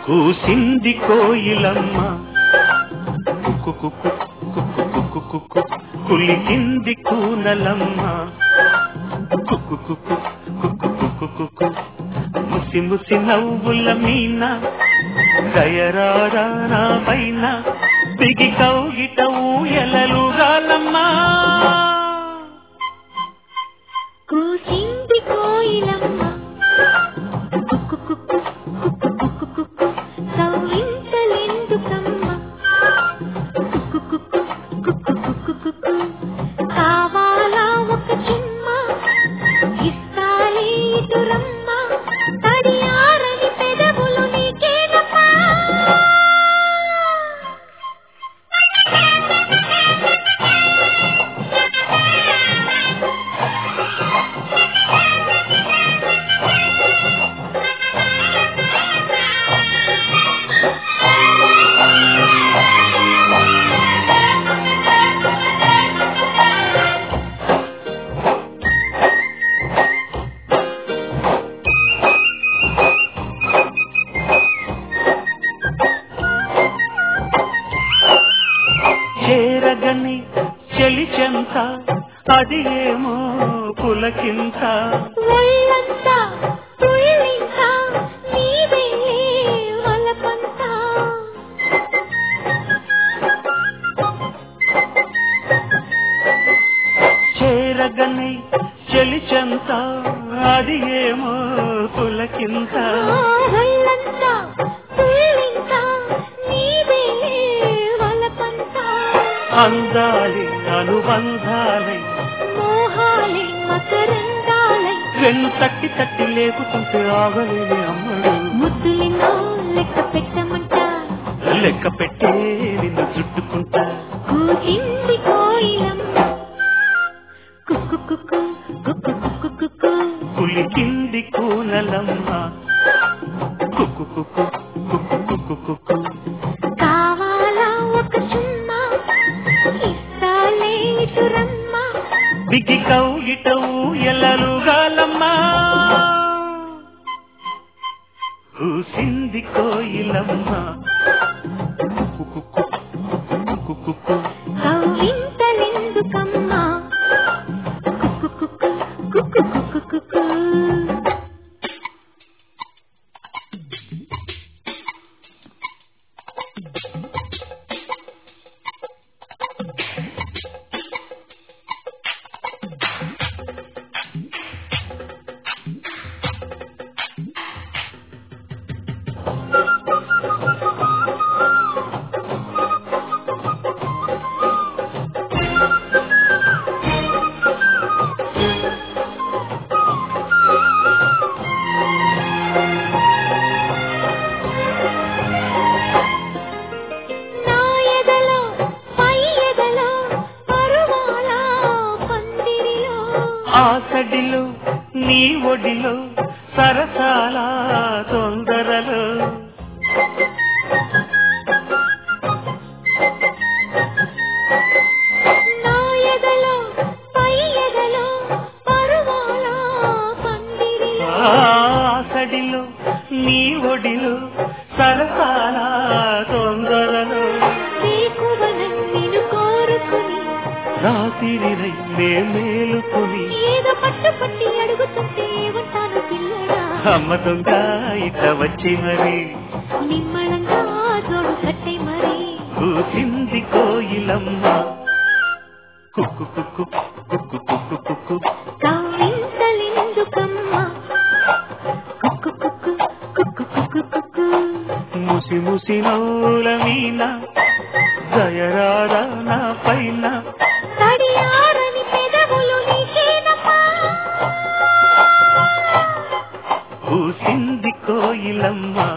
కూసింది కోయిలమ్మ కుక్కు కులికింది కూనలమ్మ కుక్కు ముసి ముసి నవ్వుల మీన దయరారా నా పైన బిగి కౌగిట ఊయలలుగాలమ్మా కూసింది కోయిలమ్మ కవ్వింతలెందుకమ్మ కావాలా ఒక చుమ్మ ఇస్తాలే ఇటురమ్మ తడియారని పెదవులు నీకేనమ్మా చేరగని చెలిచెంత అది ఏమో పులకింత ఒళ్ళంతా తుళ్ళింత నీవే వలపంత చేరగని చెలిచెంత అది ఏమో పులకింత ఒళ్ళంతా తుళ్ళింత నీవే వలపంత అందాలి అనుబంధాలై మోహాలే మకరందాలై వెన్ను తట్టి తట్టి లేపుతుంటే ఆగలేని అమ్మడు ముద్దులిన్నో లెక్క పెట్టమంట లెక్క పెట్టే నిన్ను చుట్టుకుంటా కూసింది కోయిలమ్మ కుక్కు కుక్కు కుక్కు కుక్కు కుక్కు కులికింది కూనలమ్మ కుక్కు కుక్కు కుక్కు కుక్కు కుక్కు కావాలా ఒక చుమ్మ ఇస్తాలే ఇటురమ్మ బిగి కౌగిట ఊయలలుగాలమ్మా కూసింది కోయిలమ్మ కుక్కు కుక్కు కుక్కు కవ్వింతలెందుకమ్మ కుక్కు కుక్కు కుక్కు కుక్కు కుక్కు నా ఎదలో పై ఎదలో పరువాల పందిరిలో ఆసడిలో నీ ఒడిలో సరసాల తొందరలో నా ఎదలో పై ఎదలో పరువాల పందిరిలో ఆసడిలో నీ ఒడిలో సరసాల తొందరలో వేకువనం నిన్ను కోరుకుని రాత్రిరై నే మేలుకొని ఏదో పట్టు పట్టి అడుగుతుంటే ఉంటాను పిల్లడా అమ్మ దొంగ ఇట వచ్చి మరి నిమ్మళంగా జోడు కట్టే మరి కూసింది కోయిలమ్మ కుక్కు కుక్కు కుక్కు కుక్కు కుక్కు కవ్వింతలెందుకమ్మ కుక్కు కుక్కు కుక్కు కుక్కు కుక్కు ముసి ముసి నవ్వుల మీన దయరారా నా పైన తడియారని పెదవులు నీకేనమ్మా కూసింది కోయిలమ్మ